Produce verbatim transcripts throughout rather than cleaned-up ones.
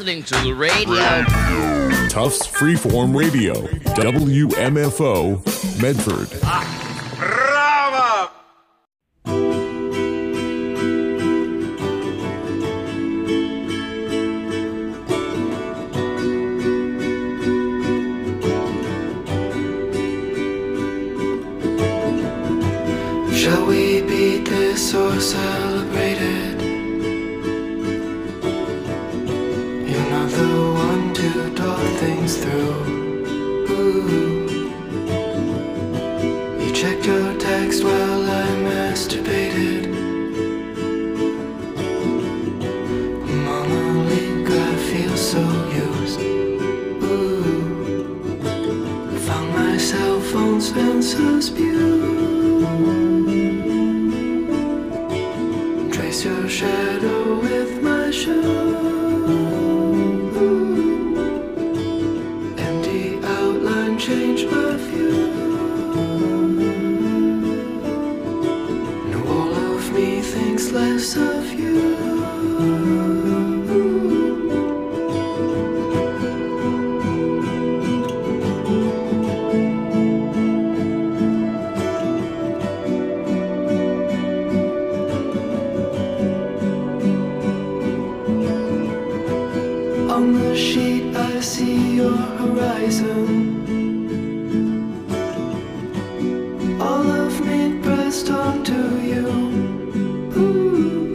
listening to the radio. Tufts Freeform Radio, W M F O, Medford. Bravo! Shall we beat this or celebrate it? You're not the one to talk things through. Ooh. You checked your text while I masturbated. Mama-leak, I feel so used. Ooh. Found my cell phone Spencer's Butte. Trace your shadow with my shoe. Empty outline, change my view. Now all of me thinks less of you. On the sheet I see your horizon. All of me pressed onto you. Ooh.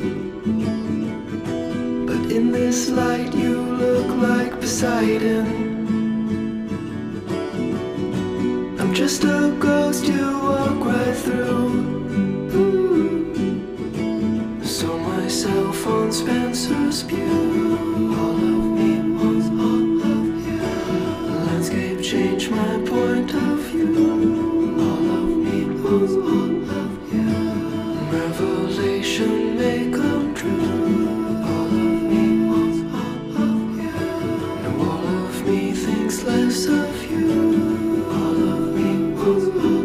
But in this light you look like Poseidon. I'm just a ghost you walk right through. Ooh. So my cell phone Spencer's Butte. All of me wants all of you. The landscape changed my point of view. All of me wants all of you. Revelation may come true. All of me wants all of you. Now all of me thinks less of you. All of me wants all of you.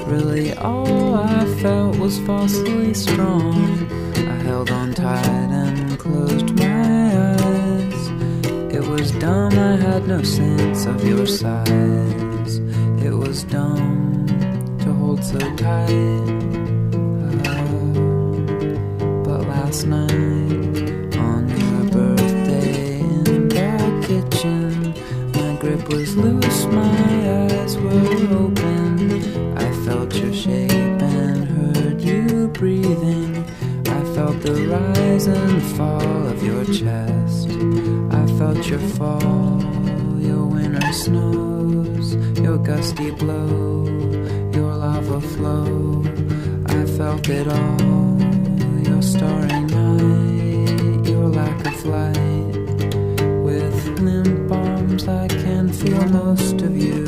Really all I felt was falsely strong. I held on tight and closed my eyes. It was dumb, I had no sense of your size. It was dumb to hold so tight. But last night, on your birthday in the kitchen, my grip was loose, my eyes were open. I felt your shape and heard you breathing. I felt the rise and fall of your chest. I felt your fall, your winter snows, your gusty blow, your lava flow. I felt it all, your starry night, your lack of light. With limp arms I can feel most of you.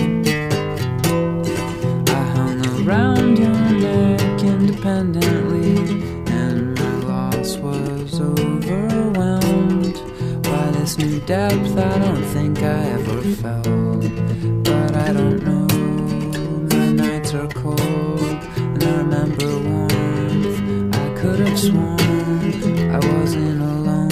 I hung around your neck independently, and my loss was overwhelmed by this new depth I don't think I ever felt. But I don't know, my nights are cold, and I remember warmth. I could have sworn I wasn't alone.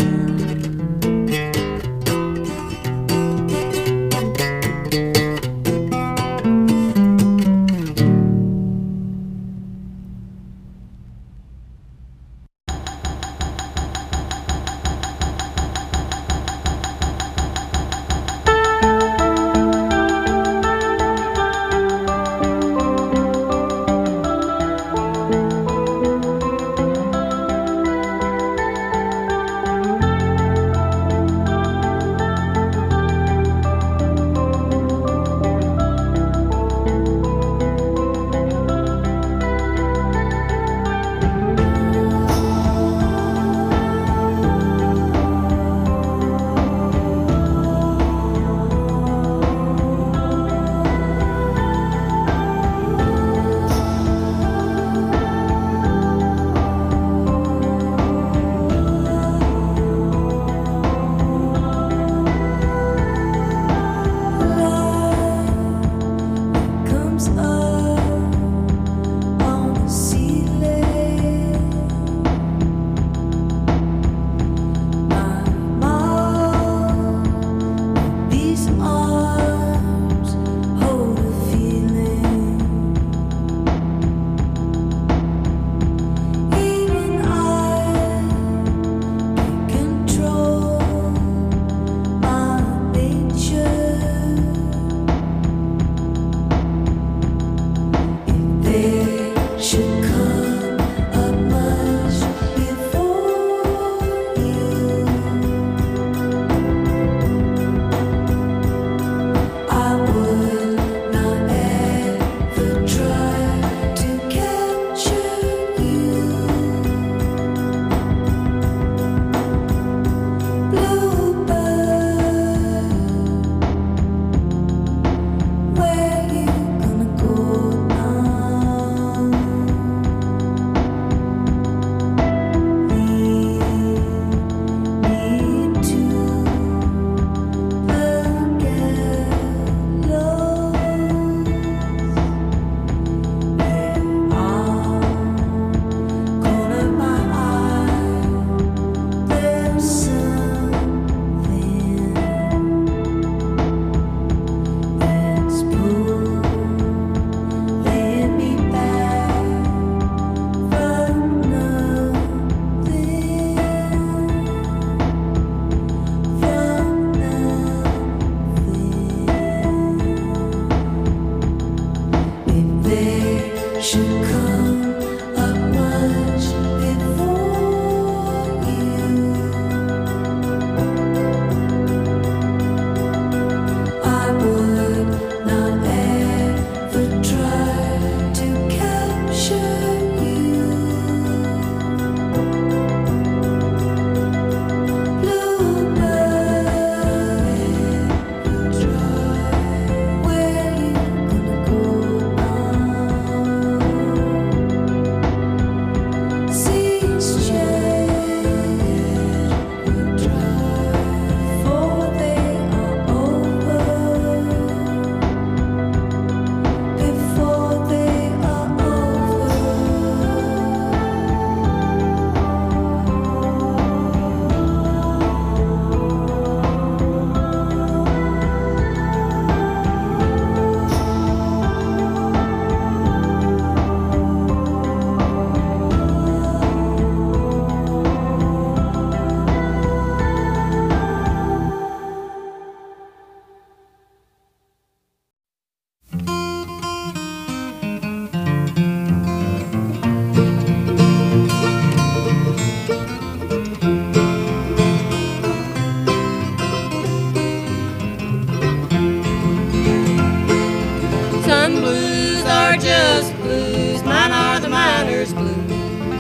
blues are just blues, mine are the miner's blues.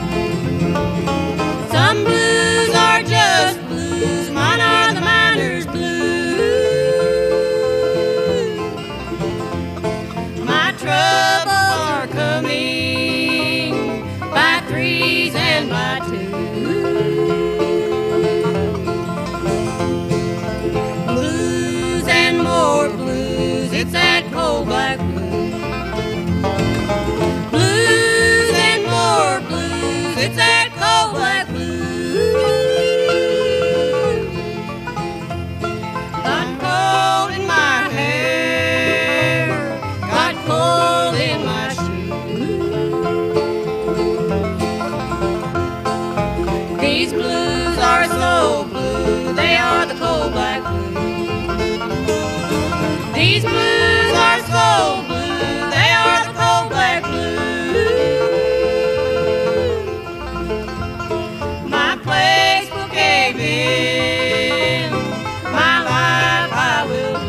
Some blues are just blues, mine are the miner's blues. My troubles are coming by threes and by twos. Blues and more blues, it's that cold black blues. Blues and more blues, it's that cold black blues. Got cold in my hair, got cold in my shoes. These blues are so blue, they are the cold black blues. These blues are so blue, they are the cold black blues. My place will cave in, my life I will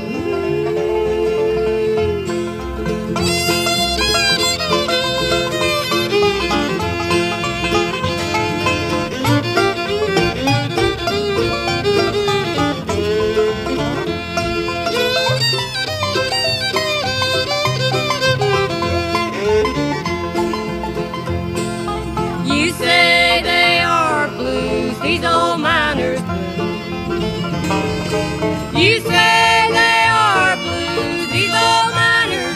You say they are blues, these old miners blues. You say they are blues, these old miners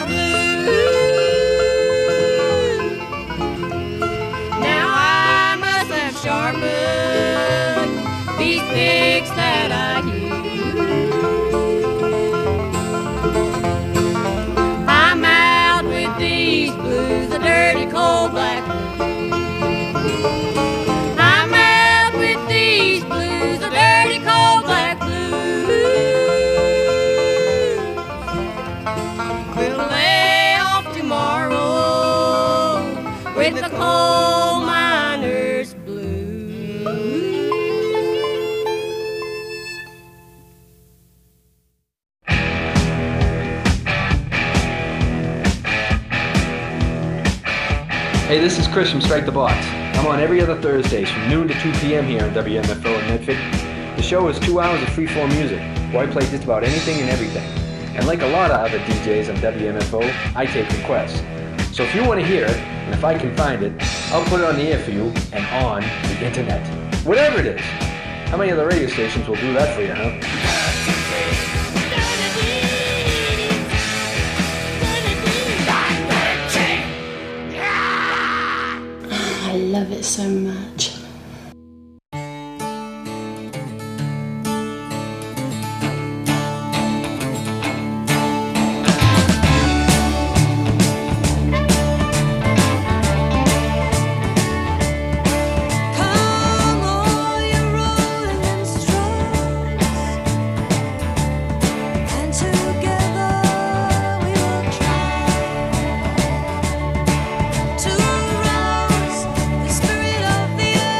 blues. Now I must have sharpened these picks that I use. I'm out with these blues, the dirty cold black blues. I'm out with these blues, the dirty cold black blues. We'll lay off tomorrow with the coal miner's blues. Hey, this is Chris from Strike the Box. I'm on every other Thursdays from noon to two p.m. here on W M F O in Medford. The show is two hours of freeform music, where I play just about anything and everything. And like a lot of other D Js on W M F O, I take requests. So if you want to hear it, and if I can find it, I'll put it on the air for you and on the internet. Whatever it is. How many other radio stations will do that for you, huh? I love it so much. To rouse the spirit of the earth.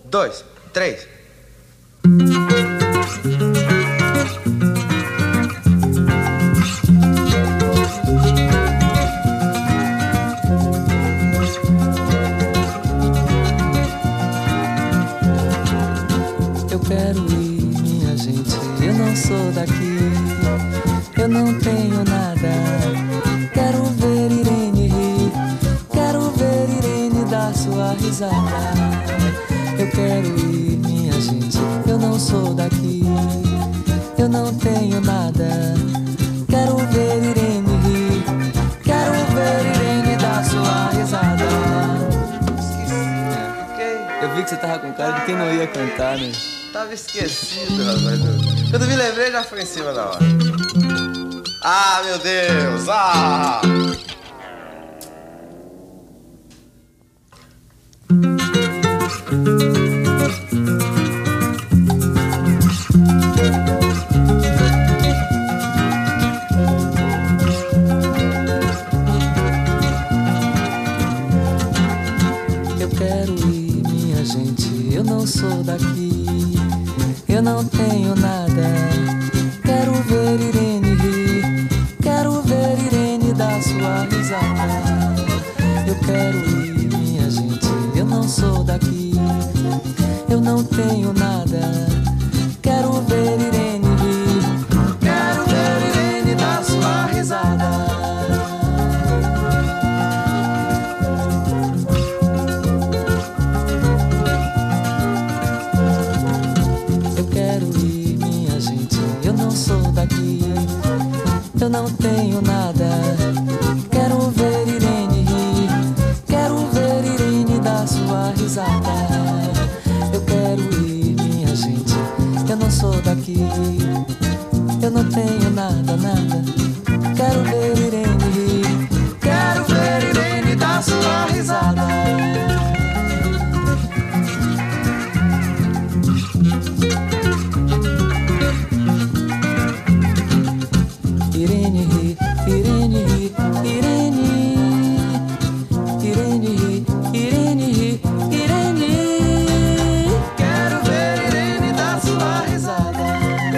dois, três. Eu quero ir, minha gente, eu não sou daqui, eu não tenho nada. Quero ver Irene rir, quero ver Irene dar sua risada. Eu quero ir, minha gente, eu não sou daqui, eu não tenho nada. Quero ver Irene rir, quero ver Irene dar sua risada. Eu vi que você tava com cara de quem não ia cantar, né? Tava esquecido, rapaz. Quando me lembrei, já foi em cima da hora. Ah, meu Deus! Ah! Eu quero ir, minha gente, eu não sou daqui, eu não tenho nada. Quero ver Irene rir, quero ver Irene dar sua risada. Eu quero ir, minha gente, eu não sou daqui, eu não tenho nada. Quero ver Irene rir, quero ver Irene dar sua risada. Eu não tenho nada. Quero ver Irene rir, quero ver Irene dar sua risada. Eu quero ir, minha gente, eu não sou daqui, eu não tenho nada, nada. Quero ver Irene rir, quero ver Irene dar sua risada. Irene ri, Irene ri, Irene, Irene ri, Irene ri, Irene. Quero ver Irene dar sua risada.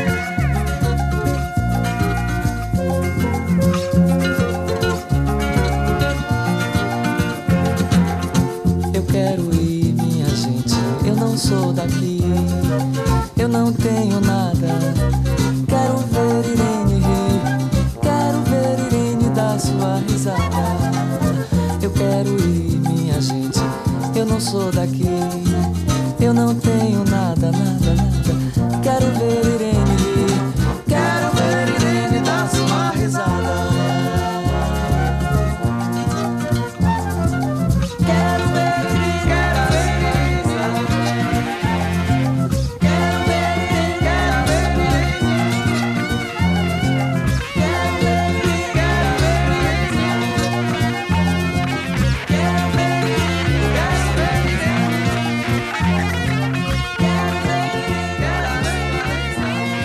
Eu quero ir, minha gente, eu não sou daqui, eu não tenho nada. Quero ver Irene rir, quero ver Irene dar sua risada. Eu quero ir, minha gente, eu não sou daqui, eu não tenho nada, nada, nada. Quero ver Irene rir, quero ver Irene dar sua risada. Quero ver Irene, quero ver Irene, quero ver Irene, quero ver Irene.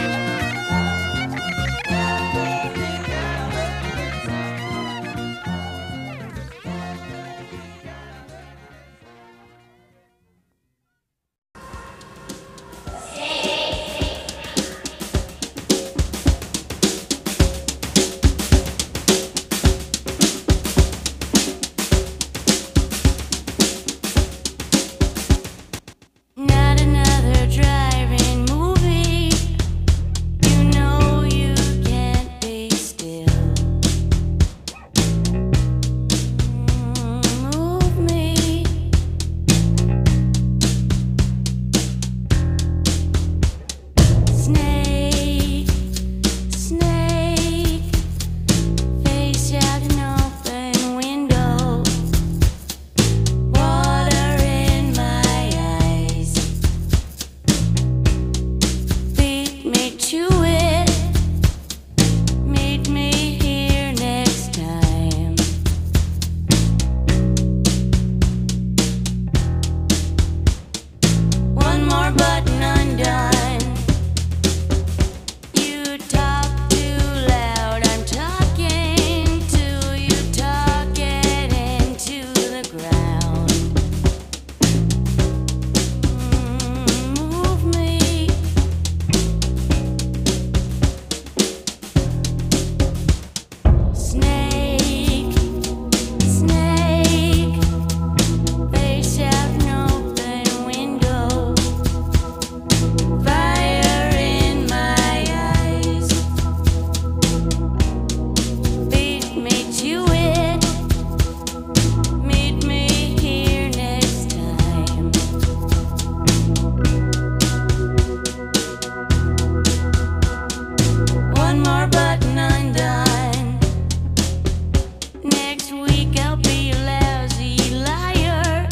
Next week I'll be a lousy liar.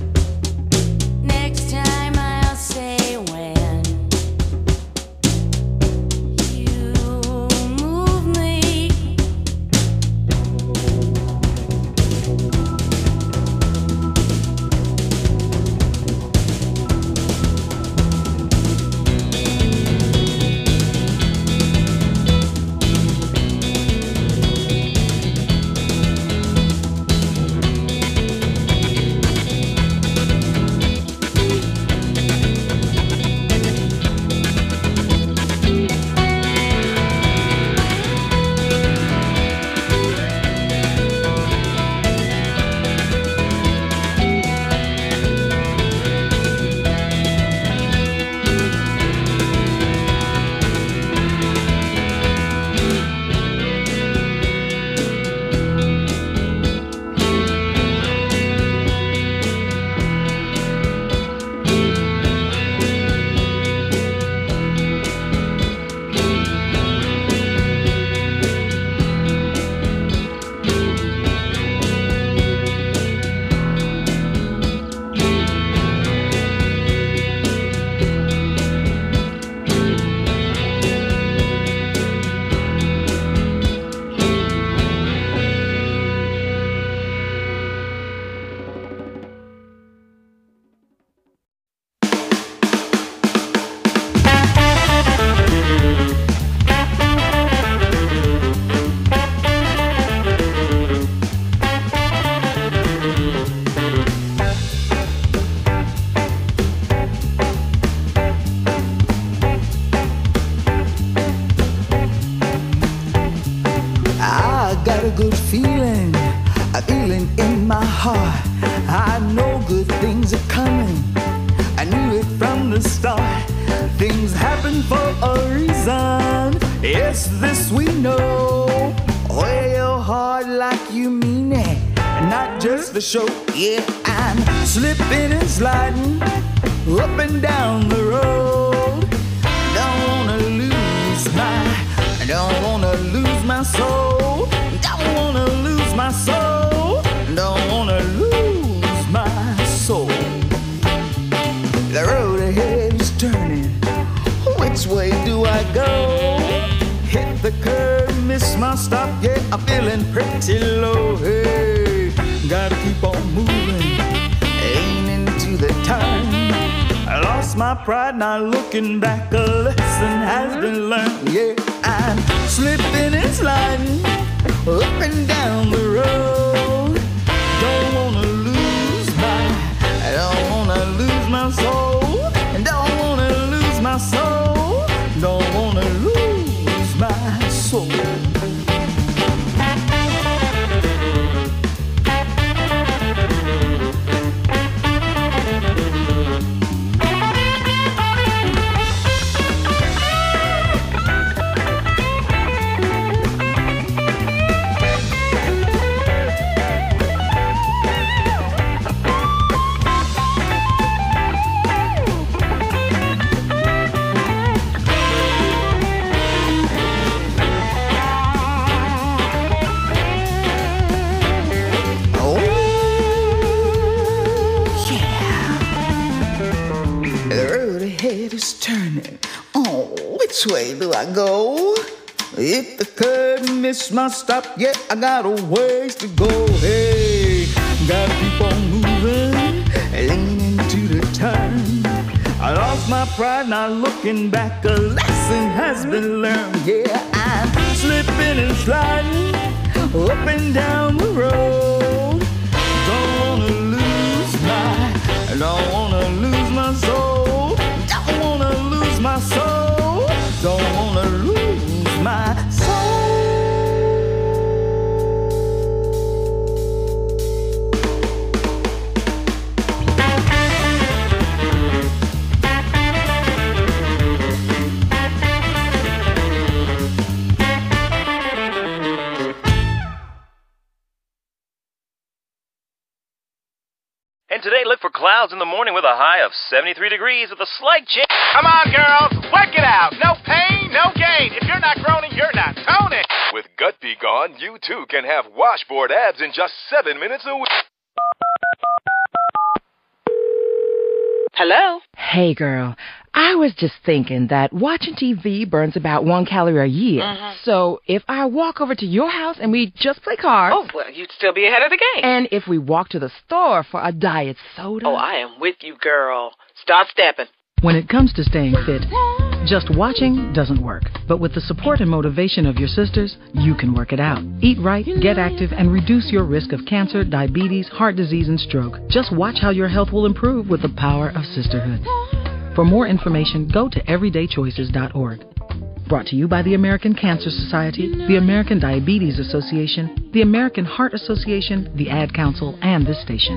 Next time I'll say when. You move me. I got a good feeling, a feeling in my heart. I know good things are coming. I knew it from the start. Things happen for a reason. Yes, this we know. Wear your heart like you mean it, not just the show. Yeah, I'm slipping and sliding up and down the road. Don't wanna lose my, don't wanna lose my soul. Don't wanna lose my soul. Don't wanna lose my soul. The road ahead is turning. Which way do I go? Hit the curb, miss my stop. Yeah, I'm feeling pretty low. Hey, gotta keep on moving, aiming to the turn. I lost my pride, not looking back. A lesson has been learned. Yeah, I'm slipping and sliding up and down the road. Don't wanna lose my, I don't wanna lose my soul. Don't wanna lose my soul. Don't wanna lose my soul. Is turning. Oh, which way do I go? If the curb missed my stop, yeah, I got a ways to go. Hey, gotta keep on moving, leaning to the turn. I lost my pride, not looking back. A lesson has been learned. Yeah, I'm slipping and sliding up and down the road. Don't wanna lose my, don't wanna lose my soul. Don't wanna lose my soul. Don't wanna lose my soul. And today, look for clouds in the morning with a high of seventy-three degrees with a slight chance. Come on, girls, work it out. No pain, no gain. If you're not groaning, you're not toning. With Gut Be Gone, you too can have washboard abs in just seven minutes a week. Hello? Hey, girl. I was just thinking that watching T V burns about one calorie a year. Mm-hmm. So if I walk over to your house and we just play cards... Oh, well, you'd still be ahead of the game. And if we walk to the store for a diet soda... Oh, I am with you, girl. Start stepping. When it comes to staying fit, just watching doesn't work. But with the support and motivation of your sisters, you can work it out. Eat right, get active, and reduce your risk of cancer, diabetes, heart disease, and stroke. Just watch how your health will improve with the power of sisterhood. For more information, go to everyday choices dot org. Brought to you by the American Cancer Society, the American Diabetes Association, the American Heart Association, the Ad Council, and this station.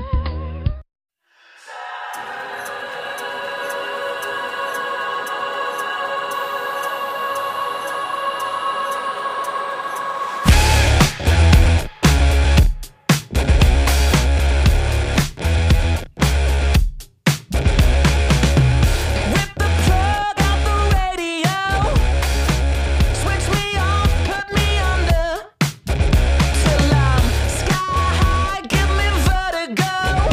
Till I'm sky high, give me vertigo.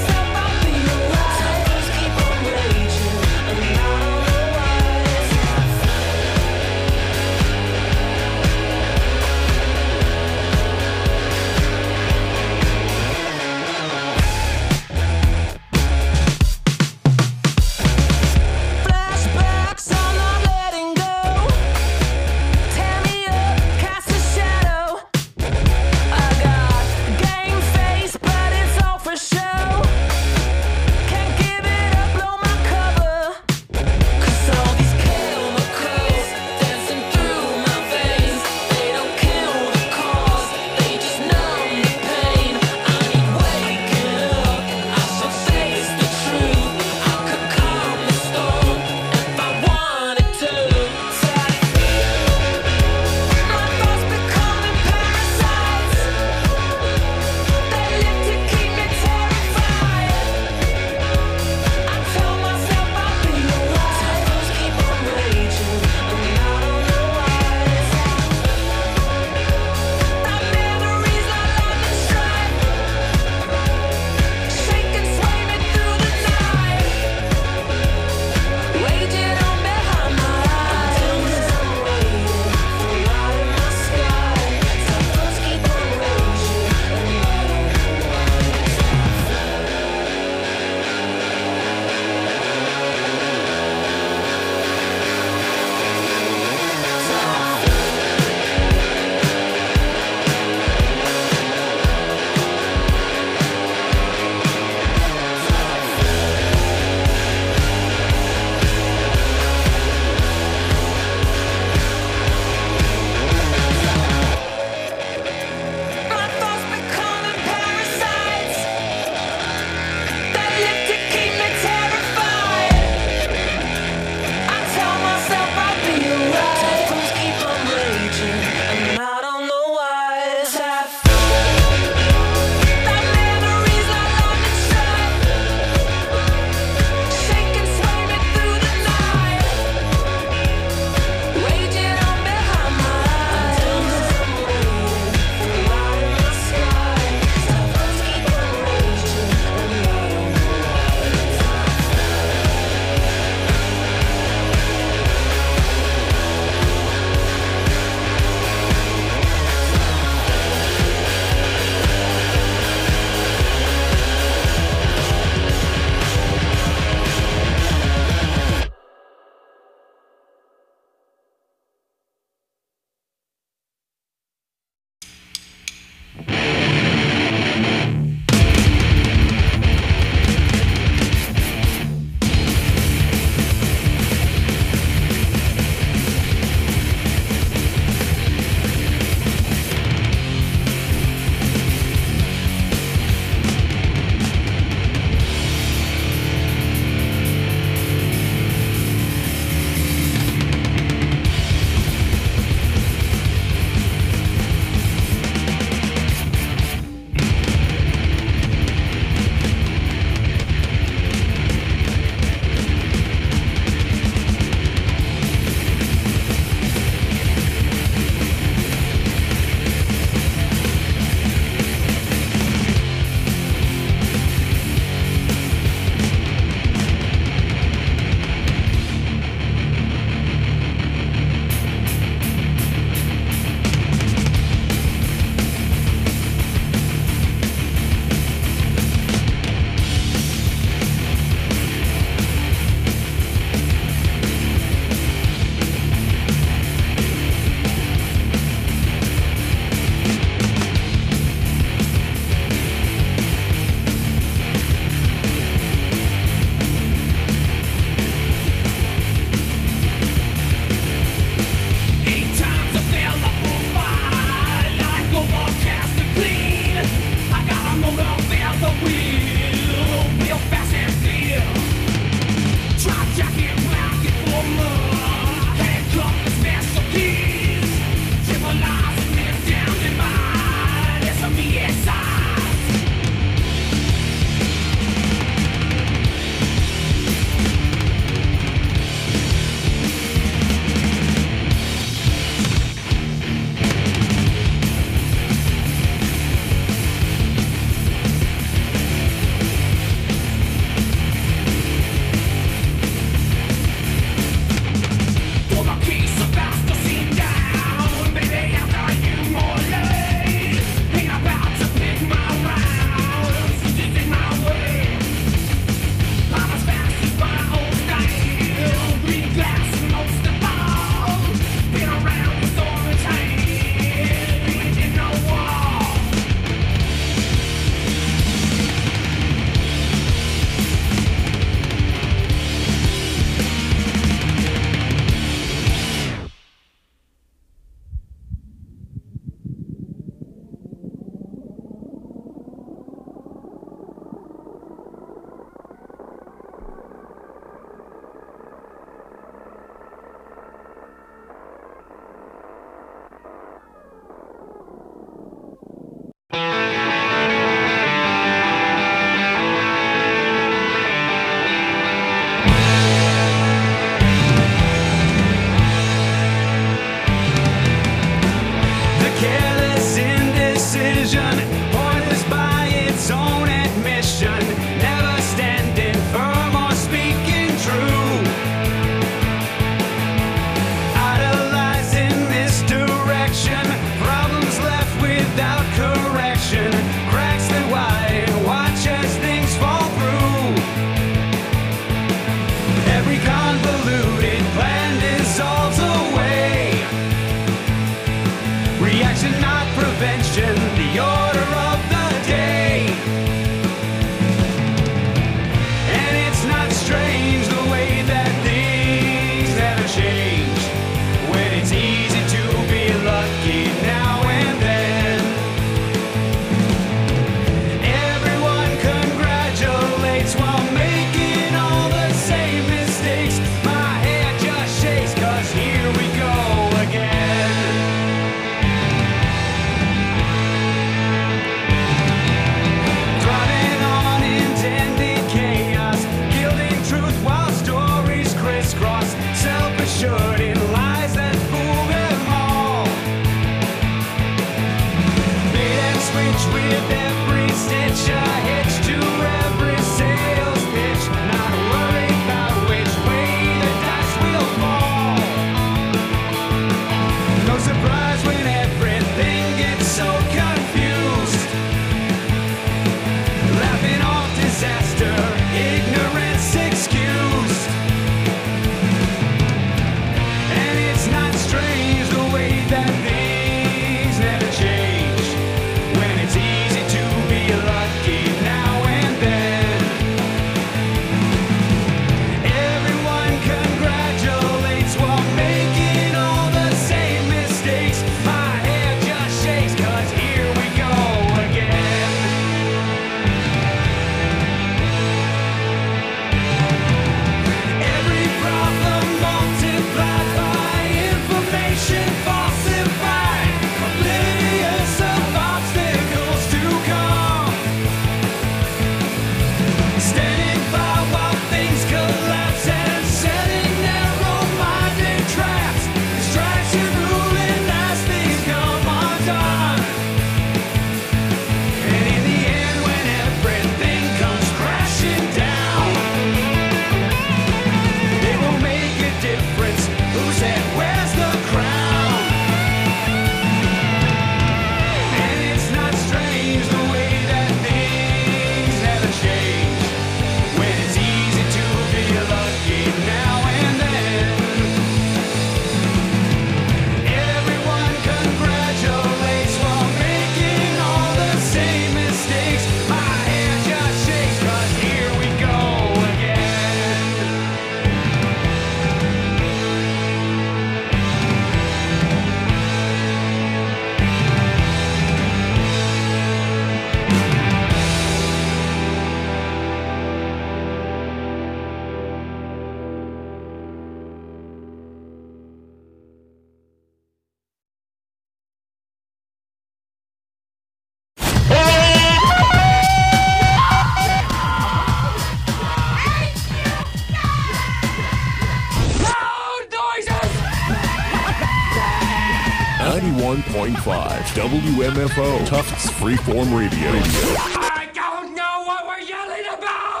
five W M F O, Tufts Freeform Radio. I don't know what we're yelling about!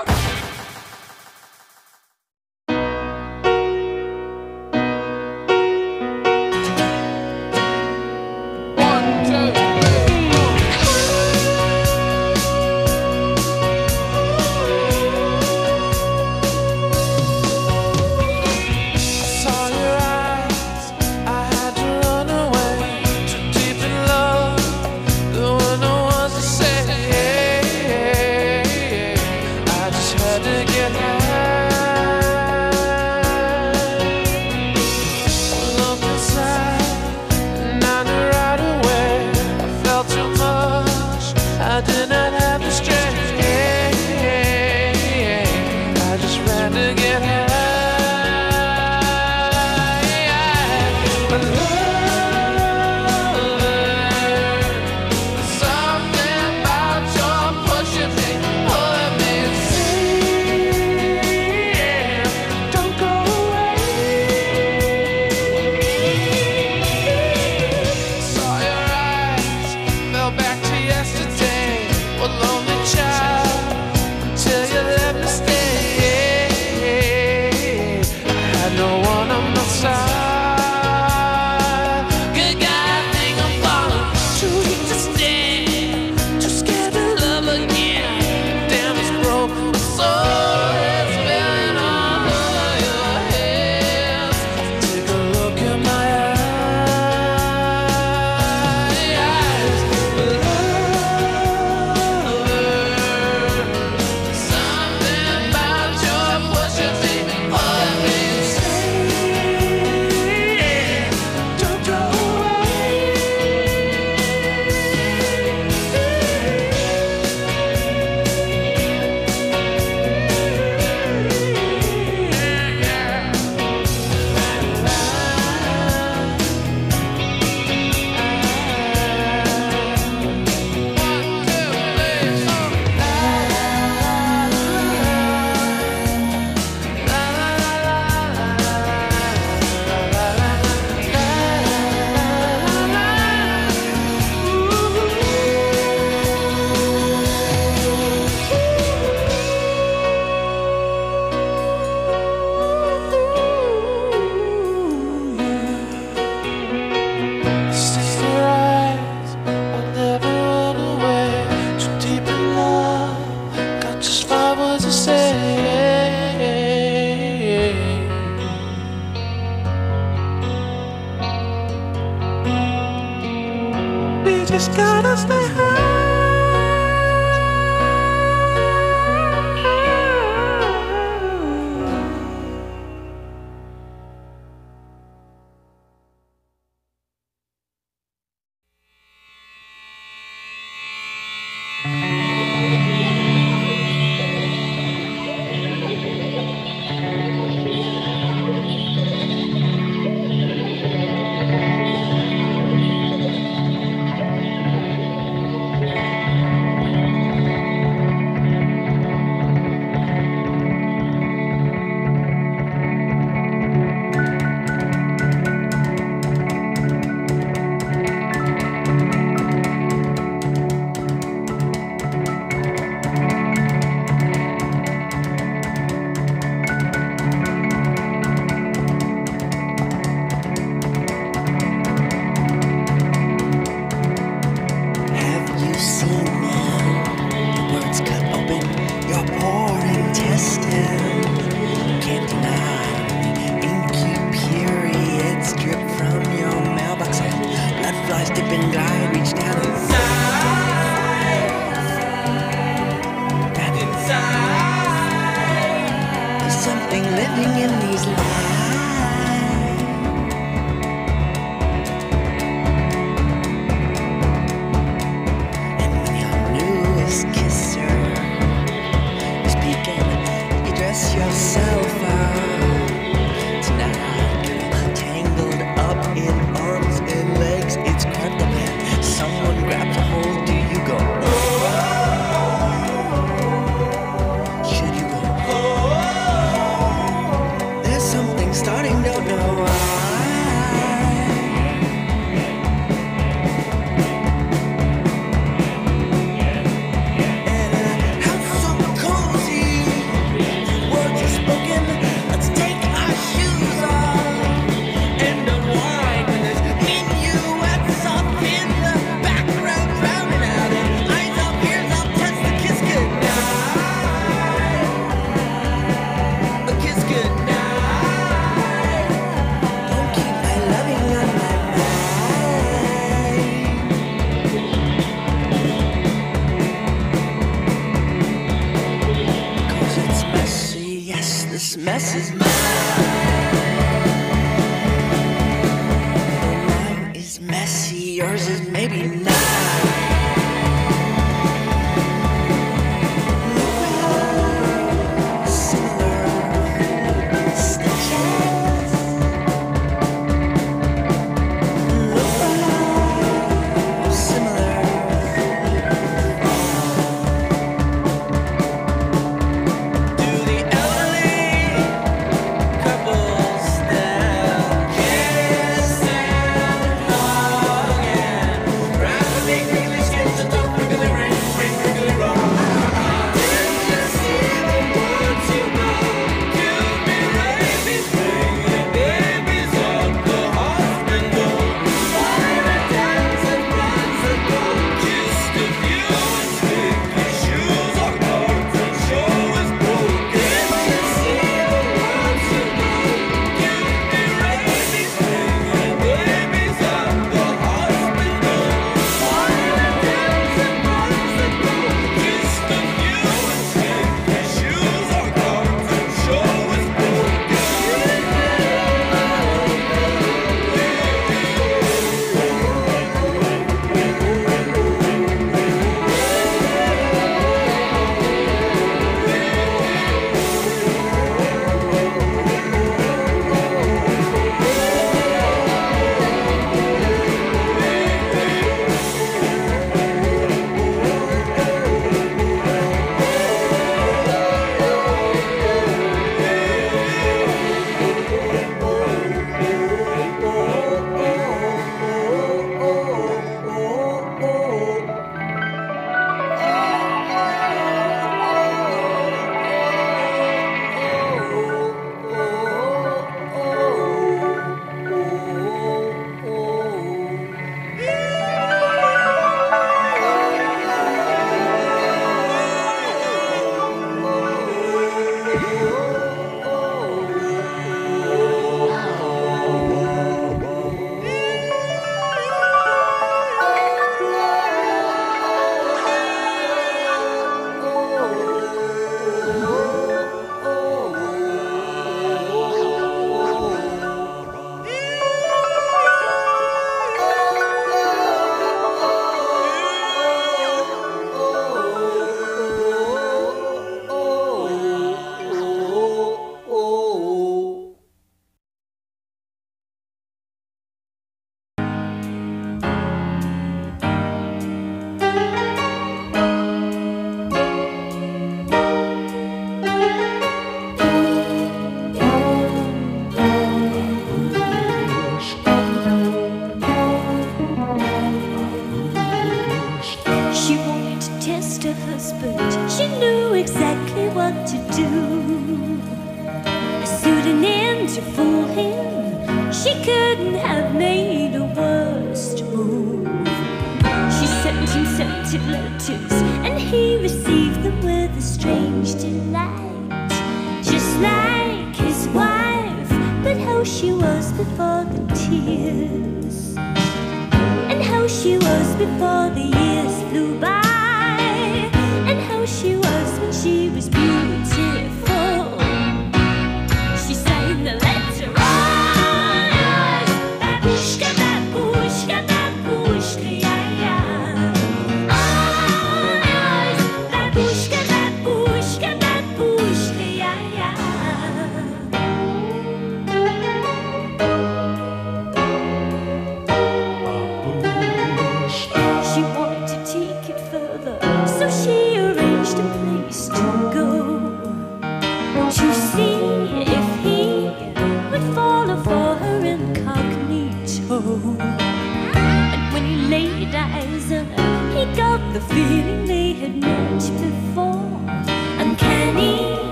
just gotta stay high. mess is mine. Mine is messy, yours is maybe not.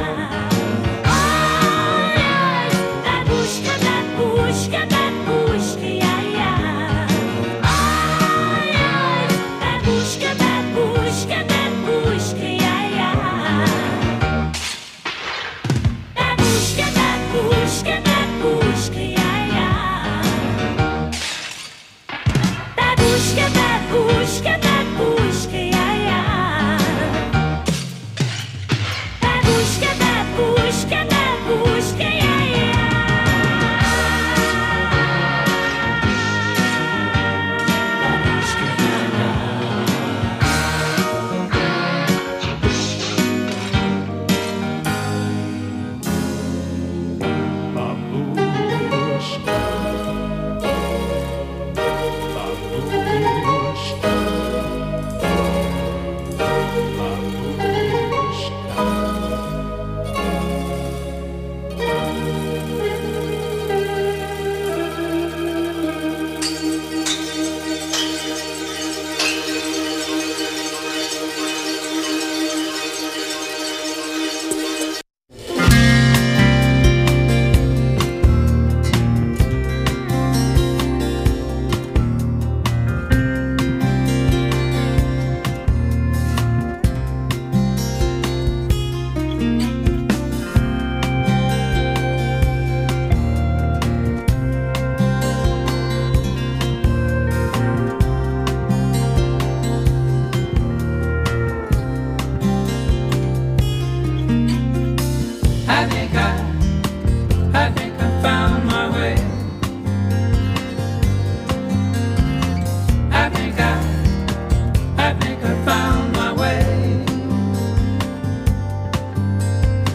Push,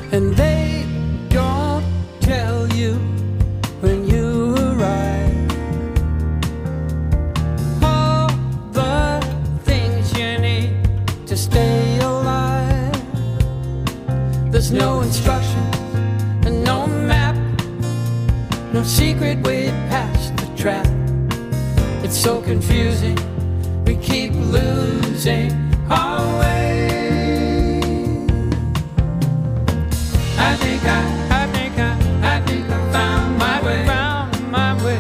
and they don't tell you when you arrive all the things you need to stay alive. There's no instructions and no map, no secret way past the trap. It's so confusing, we keep losing our way. I think I, I think I, I think I found my way, found my way.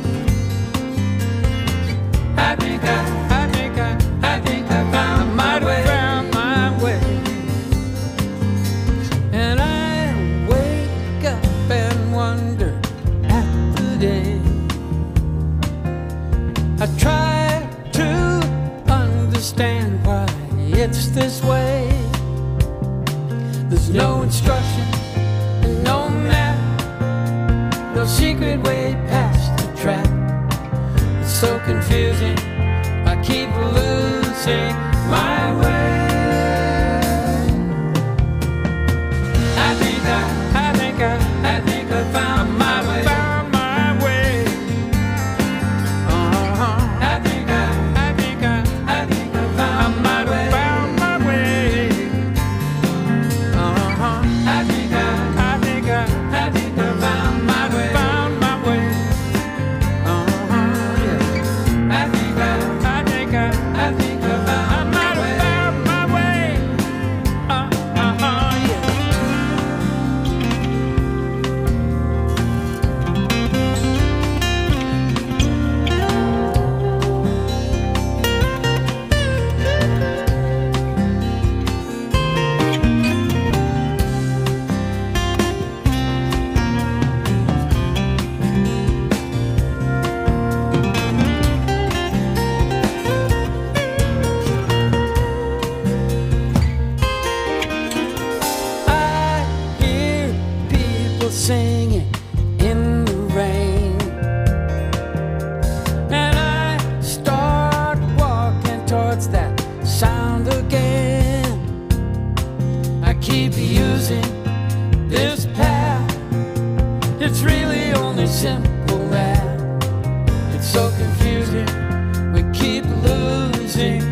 I think I, I think I, I think I found my way, found my way. And I wake up and wonder at the day. I try to understand why it's this way. There's no instruction and no map, no secret way past the trap. It's so confusing, I keep losing my way. I think I, I think I, I think I found my way, found my way. Uh-huh. I think I, I think I, I think I found my way, found my way. Uh-huh. I think I, I think I, I think I found my way, found my way. Uh-huh. Yeah. I think I, I think I, I think I found my way, found my way. Uh-huh. Yeah. I hear people singing in the rain, and I start walking towards that sound again. I keep using this path, it's really only simple math. It's so confusing, we keep losing